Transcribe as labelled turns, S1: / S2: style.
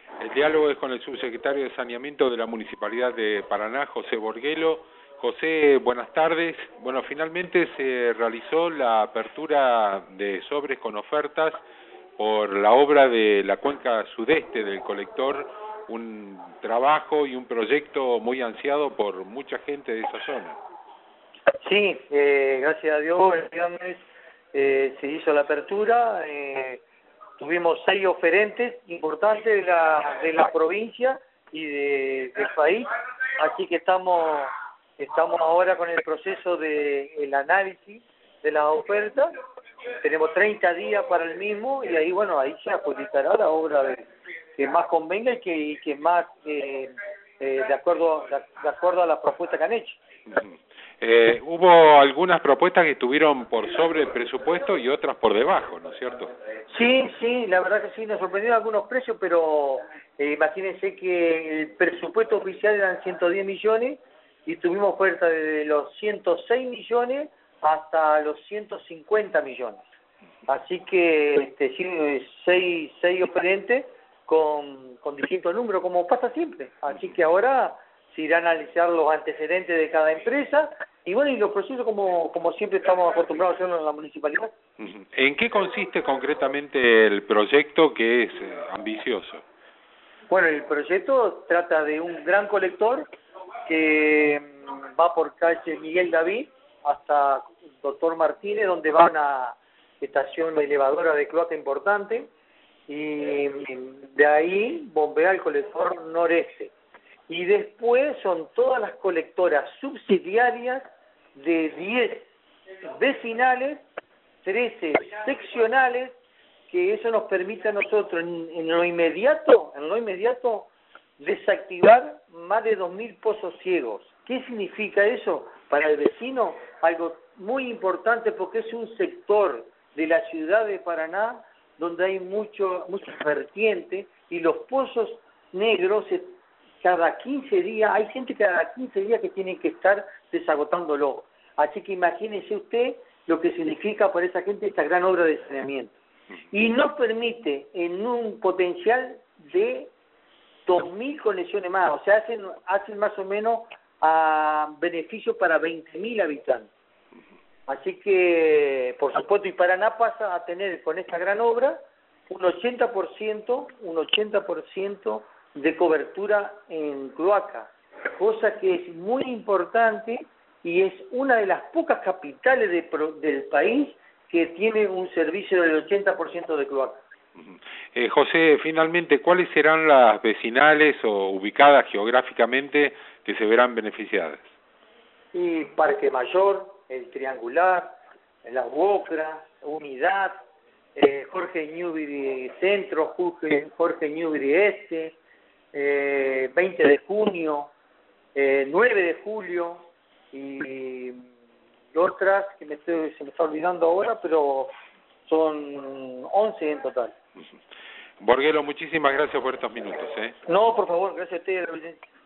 S1: El diálogo es con el subsecretario de Saneamiento de la Municipalidad de Paraná, José Borguelo. José, buenas tardes. Bueno, finalmente se realizó la apertura de sobres con ofertas por la obra de la cuenca sudeste del colector, un trabajo y un proyecto muy ansiado por mucha gente de esa zona.
S2: Sí, gracias a Dios, el viernes se hizo la apertura, tuvimos 6 oferentes importantes de la provincia y del país, así que estamos ahora con el proceso el análisis de las ofertas, tenemos 30 días para el mismo y ahí, bueno, ahí se adjudicará la obra que más convenga y que más de acuerdo a la propuesta que han hecho.
S1: Hubo algunas propuestas que estuvieron por sobre el presupuesto y otras por debajo, ¿no es cierto?
S2: Sí, la verdad que sí, nos sorprendieron algunos precios, pero imagínense que el presupuesto oficial eran 110 millones y tuvimos oferta desde los 106 millones hasta los 150 millones. Así que sí, seis oferentes con distintos números, como pasa siempre. Así que ahora se irá a analizar los antecedentes de cada empresa y bueno, y los procesos como siempre estamos acostumbrados a hacerlo en la municipalidad.
S1: ¿En qué consiste concretamente el proyecto que es ambicioso?
S2: Bueno, el proyecto trata de un gran colector que va por calle Miguel David hasta Doctor Martínez, donde va una estación elevadora de cloaca importante, y de ahí bombea el colector noreste. Y después son todas las colectoras subsidiarias de 10 vecinales, 13 seccionales, que eso nos permite a nosotros en lo inmediato desactivar más de 2.000 pozos ciegos. ¿Qué significa eso para el vecino? Algo muy importante, porque es un sector de la ciudad de Paraná donde hay mucha vertiente y los pozos negros cada 15 días, hay gente cada 15 días que tiene que estar desagotándolo. Así que imagínese usted lo que significa para esa gente esta gran obra de saneamiento. Y nos permite en un potencial de 2.000 conexiones más, o sea, hacen más o menos beneficio para 20.000 habitantes. Así que, por supuesto, y Paraná pasa a tener con esta gran obra un 80% de cobertura en cloaca, cosa que es muy importante y es una de las pocas capitales del país que tiene un servicio del 80% de cloaca.
S1: José, finalmente, ¿cuáles serán las vecinales o ubicadas geográficamente que se verán beneficiadas?
S2: Y Parque Mayor, el Triangular, la UOCRA, Unidad, Jorge Newbery Centro, Jorge Newbery Este, 20 de junio, 9 de julio y otras que se me está olvidando ahora, pero son 11 en total.
S1: Borguelo, muchísimas gracias por estos minutos.
S2: No, por favor, gracias a ustedes.